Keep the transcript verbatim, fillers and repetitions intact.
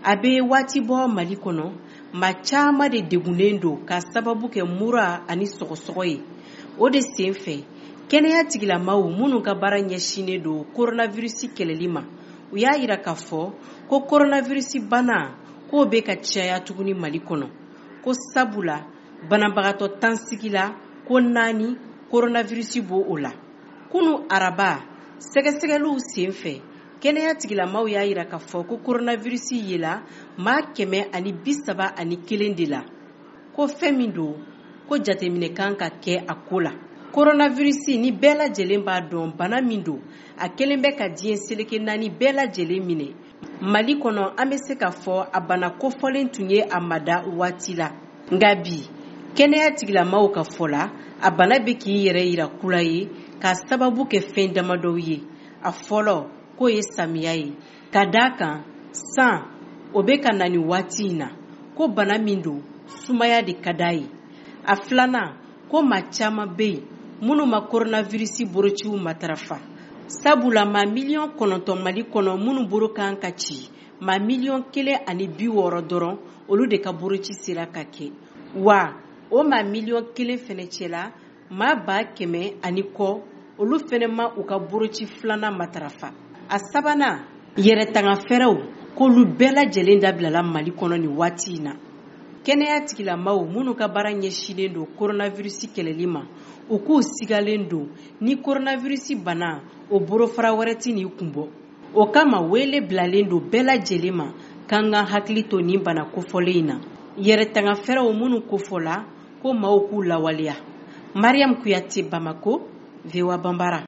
A bɛ waati bɔ Mali kɔnɔ, maa caman de degunnen don ka sababu kɛ mura ani sɔgɔsɔgɔ ye. O de sen fɛ, kɛnɛya tigilamaaw minnu ka baara ɲɛsinnen don coronavirus kɛlɛli ma, u y'a jira k'a fɔ ko coronavirus bana k'o bɛ ka caya tuguni Mali kɔnɔ. Ko sabula, banabagatɔ tan sigila ko naani coronavirus b'o o la. Kunu araba, sɛgɛsɛgɛliw sen fɛ, kɛnɛya tigilamaaw y'a jira k'a fɔ ko coronavirus yela maa kɛmɛ ani bi saba ani kelen de la. Ko fɛn min don, ko jateminɛ kan ka kɛ a ko la. Coronavirus ni bɛɛ lajɛlen b'a dɔn bana min don, a kelen bɛ ka diɲɛ seleke naani bɛɛ lajɛlen minɛ. Mali kɔnɔ an bɛ se k'a fɔ a bana kofɔlen tun ye a mada waati la. Nka bi, kɛnɛya tigilamaaw ka fɔ la, a bana bɛ k'i yɛrɛ yira kula ye k'a sababu kɛ fɛn damadɔw ye. A fɔlɔ, k'o ye samiya ye. Ka d'a kan, san, o bɛ ka na ni waati in na. Ko bana min don, sumaya de ka d'a ye. A filanan, ko maa caman bɛ yen, minnu ma coronavirus bolociw matarafa. Sabula maa miliyɔn kɔnɔntɔn Mali kɔnɔ minnu bolo kan ka ci, maa miliyɔn kelen ani bi wɔɔrɔ dɔrɔn, olu de ka boloci sera ka kɛ. Wa, o maa miliyɔn kelen fɛnɛ cɛla, maa ba kɛmɛ ani kɔ, olu fɛnɛ ma u ka boloci filanan matarafa. A sabanan, yɛrɛtanga fɛrɛw, k'olu bɛɛ lajɛlen dabilala Mali kɔnɔ nin waati in na. Kɛnɛya tigilamaaw minnu ka baara ɲɛsinnen don coronavirus kɛlɛli ma, u k'u sigalen don ni coronavirus bana o borofara wɛrɛ tɛ n'i kun bɔ. O kama wele bilalen don bɛɛ lajɛlen ma k'an ka hakili to nin bana kofɔlen in na. Yɛrɛtanga fɛrɛw minnu kofɔla ko maaw k'u lawaleya. Mariam Kuyate, Bamako, V O A Bambara.